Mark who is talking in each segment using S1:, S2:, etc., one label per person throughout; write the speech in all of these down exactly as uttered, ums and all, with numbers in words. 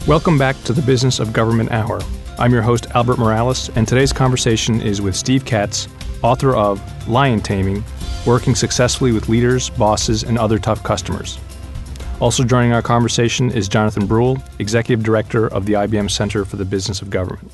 S1: Welcome back to the Business of Government Hour. I'm your host, Albert Morales, and today's conversation is with Steve Katz, author of Lion Taming, Working Successfully with Leaders, Bosses, and Other Tough Customers. Also joining our conversation is Jonathan Brule, Executive Director of the I B M Center for the Business of Government.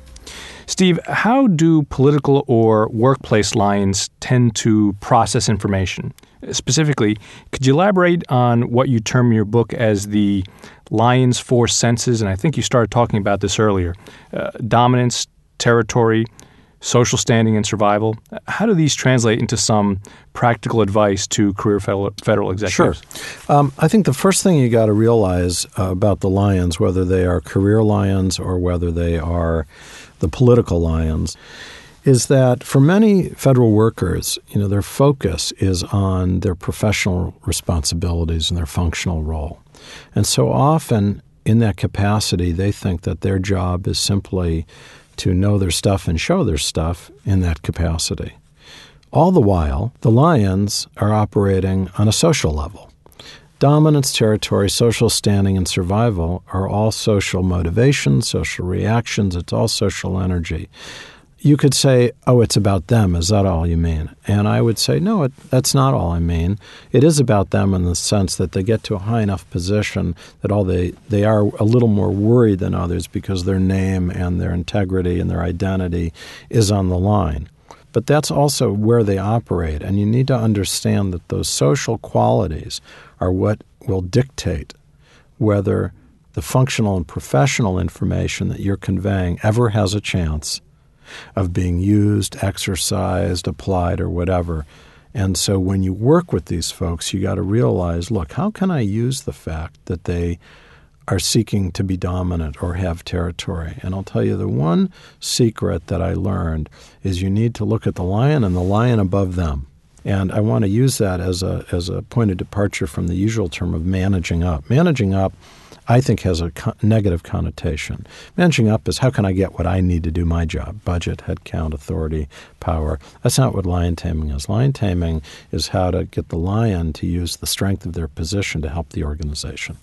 S1: Steve, how do political or workplace lions tend to process information? Specifically, could you elaborate on what you term in your book as the lion's four senses? And I think you started talking about this earlier. Uh, dominance, territory, social standing, and survival. How do these translate into some practical advice to career federal, federal executives?
S2: Sure. Um, I think the first thing you got to realize uh, about the lions, whether they are career lions or whether they are the political lions, is that for many federal workers, you know, their focus is on their professional responsibilities and their functional role. And so often in that capacity, they think that their job is simply to know their stuff and show their stuff in that capacity. All the while, the lions are operating on a social level. Dominance, territory, social standing, and survival are all social motivations, social reactions. It's all social energy. You could say, oh, it's about them. Is that all you mean? And I would say, no, it, that's not all I mean. It is about them in the sense that they get to a high enough position that all they, they are a little more worried than others because their name and their integrity and their identity is on the line. But that's also where they operate. And you need to understand that those social qualities are what will dictate whether the functional and professional information that you're conveying ever has a chance of being used, exercised, applied, or whatever. And so when you work with these folks, you got to realize, look, how can I use the fact that they are seeking to be dominant or have territory? And I'll tell you, the one secret that I learned is you need to look at the lion and the lion above them. And I want to use that as a as a point of departure from the usual term of managing up. Managing up, I think, has a co- negative connotation. Managing up is how can I get what I need to do my job? Budget, headcount, authority, power. That's not what lion taming is. Lion taming is how to get the lion to use the strength of their position to help the organization.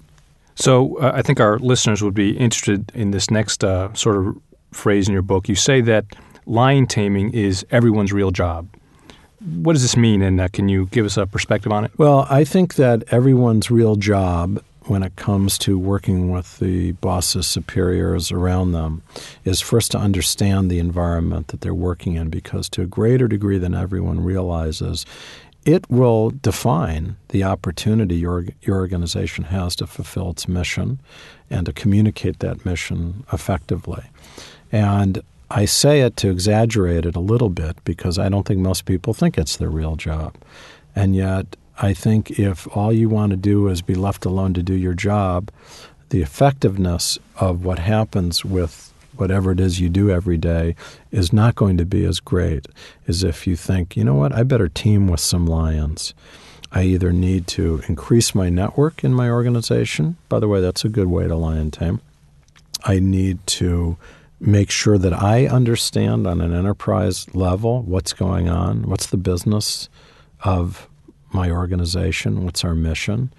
S1: So uh, I think our listeners would be interested in this next uh, sort of phrase in your book. You say that lion taming is everyone's real job. What does this mean, and uh, can you give us a perspective on it?
S2: Well, I think that everyone's real job when it comes to working with the bosses, superiors around them, is first to understand the environment that they're working in, because to a greater degree than everyone realizes, it will define the opportunity your, your organization has to fulfill its mission and to communicate that mission effectively. And I say it to exaggerate it a little bit because I don't think most people think it's their real job. And yet I think if all you want to do is be left alone to do your job, the effectiveness of what happens with whatever it is you do every day is not going to be as great as if you think, you know what, I better team with some lions. I either need to increase my network in my organization. By the way, that's a good way to lion tame. I need to make sure that I understand on an enterprise level what's going on, what's the business of my organization, what's our mission.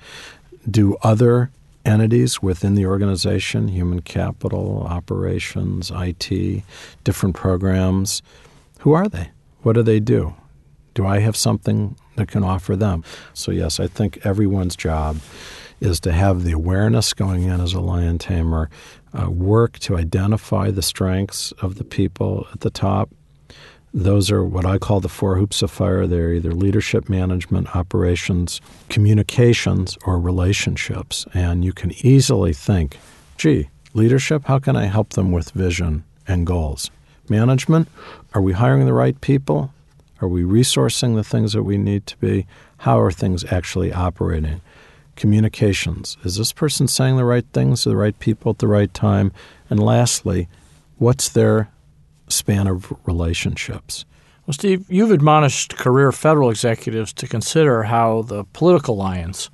S2: Do other entities within the organization, human capital, operations, I T, different programs, who are they? What do they do? Do I have something that can offer them? So yes, I think everyone's job is to have the awareness going in as a lion tamer, uh, work to identify the strengths of the people at the top. Those are what I call the four hoops of fire. They're either leadership, management, operations, communications, or relationships. And you can easily think, gee, leadership, how can I help them with vision and goals? Management, are we hiring the right people? Are we resourcing the things that we need to be? How are things actually operating? Communications, is this person saying the right things to the right people at the right time? And lastly, what's their span of relationships?
S3: Well, Steve, you've admonished career federal executives to consider how the political lions,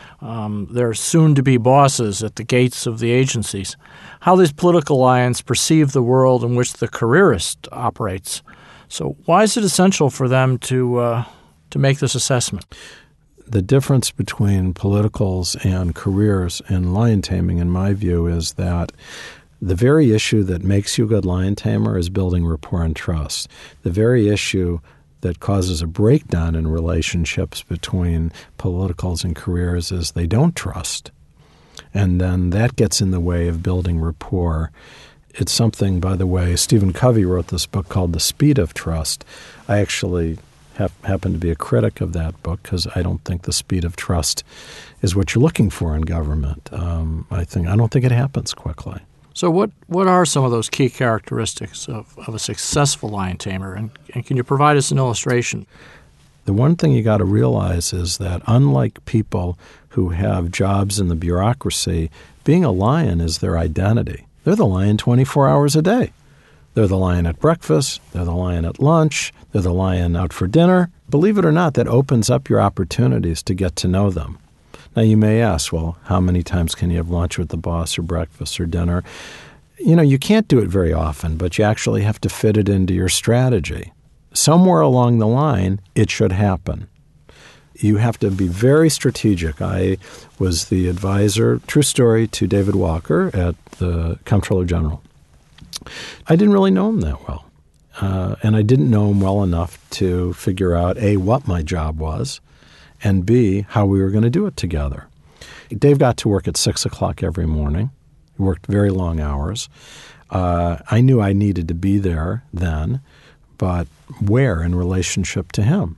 S3: um, they're soon-to-be bosses at the gates of the agencies, how these political lions perceive the world in which the careerist operates. So why is it essential for them to uh, to make this assessment?
S2: the difference between politicals and careers in lion taming, in my view, is that the very issue that makes you a good lion tamer is building rapport and trust. The very issue that causes a breakdown in relationships between politicals and careers is they don't trust. And then that gets in the way of building rapport. It's something, by the way, Stephen Covey wrote this book called The Speed of Trust. I actually have, happen to be a critic of that book because I don't think the speed of trust is what you're looking for in government. Um, I think I don't think it happens quickly.
S3: So what, what are some of those key characteristics of, of a successful lion tamer, and, and can you provide us an illustration?
S2: The one thing you got to realize is that unlike people who have jobs in the bureaucracy, being a lion is their identity. They're the lion twenty-four hours a day. They're the lion at breakfast. They're the lion at lunch. They're the lion out for dinner. Believe it or not, that opens up your opportunities to get to know them. Now, you may ask, well, how many times can you have lunch with the boss or breakfast or dinner? You know, you can't do it very often, but you actually have to fit it into your strategy. Somewhere along the line, it should happen. You have to be very strategic. I was the advisor, true story, to David Walker at the Comptroller General. I didn't really know him that well. Uh, and I didn't know him well enough to figure out, A, what my job was, and B, how we were going to do it together. Dave got to work at six o'clock every morning. He worked very long hours. Uh, I knew I needed to be there then, but where in relationship to him?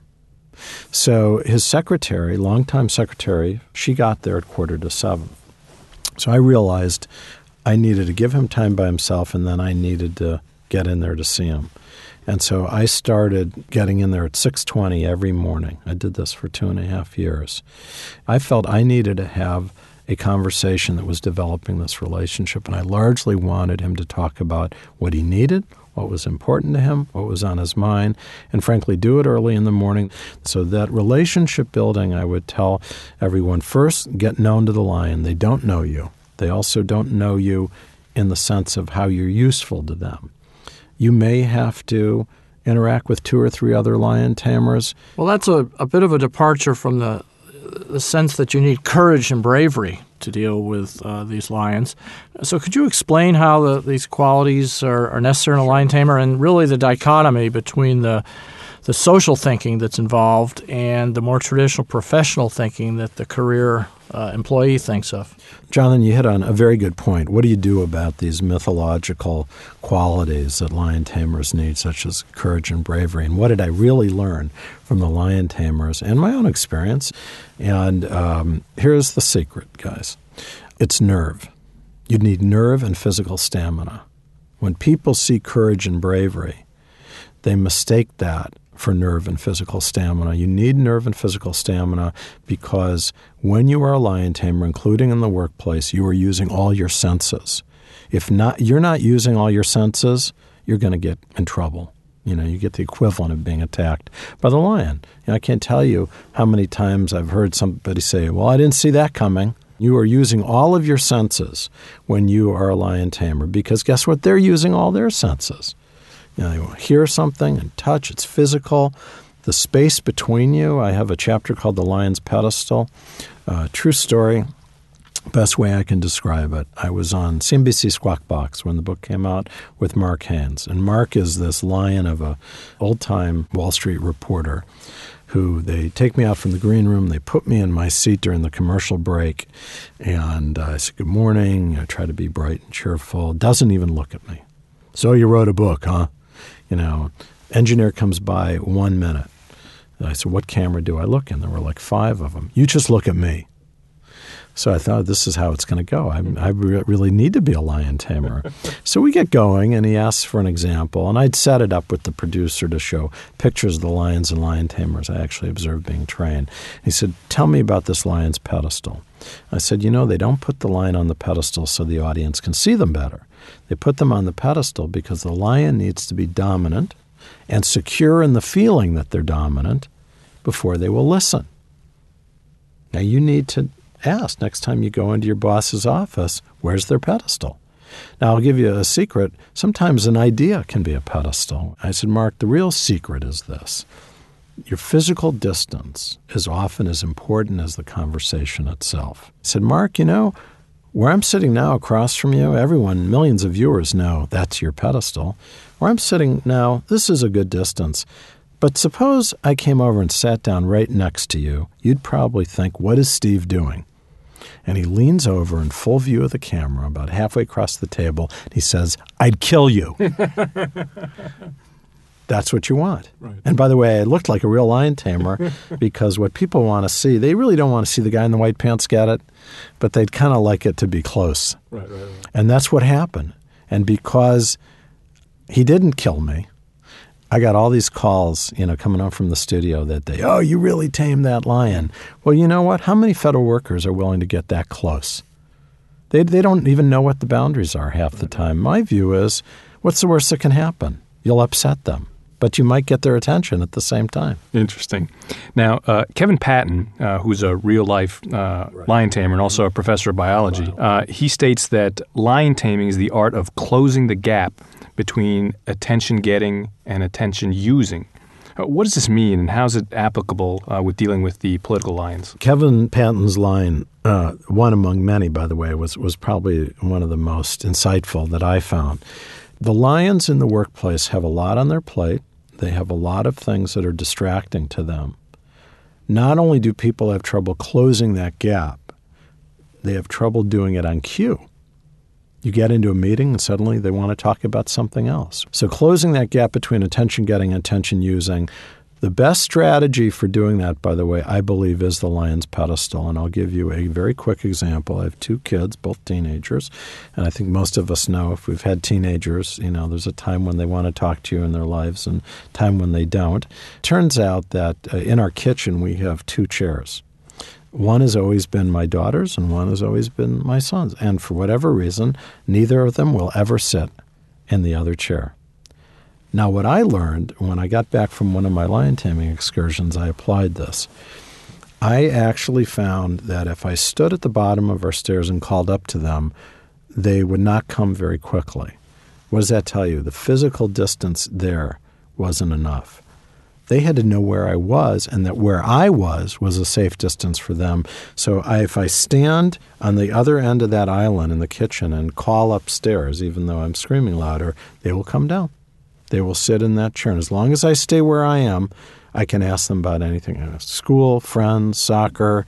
S2: So his secretary, longtime secretary, she got there at quarter to seven. So I realized I needed to give him time by himself, and then I needed to get in there to see him. And so I started getting in there at six twenty every morning. I did this for two and a half years. I felt I needed to have a conversation that was developing this relationship, and I largely wanted him to talk about what he needed, what was important to him, what was on his mind, and frankly, do it early in the morning. So that relationship building, I would tell everyone, first, get known to the lion. They don't know you. They also don't know you in the sense of how you're useful to them. You may have to interact with two or three other lion tamers.
S3: Well, that's a, a bit of a departure from the the sense that you need courage and bravery to deal with uh, these lions. So could you explain how the, these qualities are, are necessary in a lion tamer, and really the dichotomy between the the social thinking that's involved and the more traditional professional thinking that the career uh, employee thinks of?
S2: Jonathan, you hit on a very good point. What do you do about these mythological qualities that lion tamers need, such as courage and bravery? And what did I really learn from the lion tamers and my own experience? And um, here's the secret, guys. It's nerve. You need nerve and physical stamina. When people see courage and bravery, they mistake that for nerve and physical stamina. You need nerve and physical stamina because when you are a lion tamer, including in the workplace, you are using all your senses. If not, you're not using all your senses, you're going to get in trouble. You know, you get the equivalent of being attacked by the lion. You know, I can't tell you how many times I've heard somebody say, well, I didn't see that coming. You are using all of your senses when you are a lion tamer because guess what? They're using all their senses. You know, you hear something and touch. It's physical. The space between you. I have a chapter called The Lion's Pedestal. Uh, true story. Best way I can describe it. I was on C N B C Squawk Box when the book came out with Mark Haynes. And Mark is this lion of a old-time Wall Street reporter who they take me out from the green room. They put me in my seat during the commercial break. And uh, I said, good morning. I try to be bright and cheerful. Doesn't even look at me. So you wrote a book, huh? You know, engineer comes by one minute. I said, what camera do I look in? There were like five of them. You just look at me. So I thought, this is how it's going to go. I, I re- really need to be a lion tamer. So we get going, and he asks for an example. And I'd set it up with the producer to show pictures of the lions and lion tamers I actually observed being trained. He said, tell me about this lion's pedestal. I said, you know, they don't put the lion on the pedestal so the audience can see them better. They put them on the pedestal because the lion needs to be dominant and secure in the feeling that they're dominant before they will listen. Now, you need to ask next time you go into your boss's office, where's their pedestal? Now, I'll give you a secret. Sometimes an idea can be a pedestal. I said, Mark, the real secret is this. Your physical distance is often as important as the conversation itself. I said, Mark, you know, where I'm sitting now across from you, everyone, millions of viewers know that's your pedestal. Where I'm sitting now, this is a good distance. But suppose I came over and sat down right next to you, you'd probably think, what is Steve doing? And he leans over in full view of the camera, about halfway across the table, and he says, I'd kill you. That's what you want. Right. And by the way, I looked like a real lion tamer because what people want to see, they really don't want to see the guy in the white pants get it, but they'd kind of like it to be close.
S1: Right, right, right.
S2: And that's what happened. And because he didn't kill me, I got all these calls, you know, coming up from the studio that day. Oh, you really tamed that lion. Well, you know what? How many federal workers are willing to get that close? They they don't even know what the boundaries are half the time. My view is, what's the worst that can happen? You'll upset them, but you might get their attention at the same time.
S1: Interesting. Now, uh, Kevin Patton, uh, who's a real-life uh, right. lion tamer and also a professor of biology, uh, he states that lion taming is the art of closing the gap between attention-getting and attention-using. Uh, what does this mean, and how is it applicable uh, with dealing with the political lions?
S2: Kevin Patton's line, uh, one among many, by the way, was, was probably one of the most insightful that I found. The lions in the workplace have a lot on their plate. They have a lot of things that are distracting to them. Not only do people have trouble closing that gap, they have trouble doing it on cue. You get into a meeting and suddenly they want to talk about something else. So closing that gap between attention-getting and attention-using, the best strategy for doing that, by the way, I believe is the lion's pedestal. And I'll give you a very quick example. I have two kids, both teenagers, and I think most of us know if we've had teenagers, you know, there's a time when they want to talk to you in their lives and time when they don't. Turns out that uh, in our kitchen we have two chairs. One has always been my daughter's and one has always been my son's. And for whatever reason, neither of them will ever sit in the other chair. Now, what I learned when I got back from one of my lion taming excursions, I applied this. I actually found that if I stood at the bottom of our stairs and called up to them, they would not come very quickly. What does that tell you? The physical distance there wasn't enough. They had to know where I was, and that where I was was a safe distance for them. So I, if I stand on the other end of that island in the kitchen and call upstairs, even though I'm screaming louder, they will come down. They will sit in that chair. And as long as I stay where I am, I can ask them about anything. School, friends, soccer,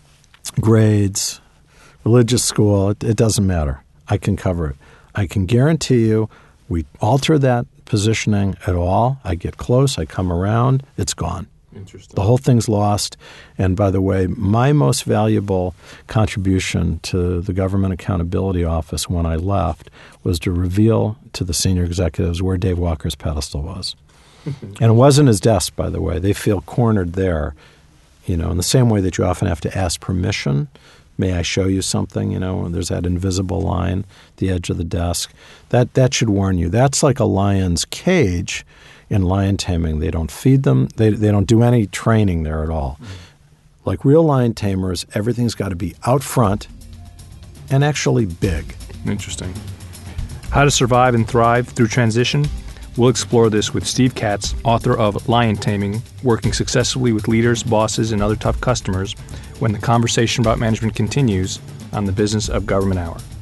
S2: grades, religious school, it, it doesn't matter. I can cover it. I can guarantee you we alter that positioning at all, I get close, I come around, it's gone.
S1: Interesting.
S2: The whole thing's lost. And by the way, my most valuable contribution to the Government Accountability Office when I left was to reveal to the senior executives where Dave Walker's pedestal was. And it wasn't his desk, by the way. They feel cornered there, you know, in the same way that you often have to ask permission. May I show you something? You know, there's that invisible line at the edge of the desk. That that should warn you. That's like a lion's cage in lion taming. They don't feed them. They they don't do any training there at all. Mm-hmm. Like real lion tamers, everything's got to be out front and actually big.
S1: Interesting. How to survive and thrive through transition? We'll explore this with Steve Katz, author of Lion Taming, Working Successfully with Leaders, Bosses, and Other Tough Customers, when the conversation about management continues on the Business of Government Hour.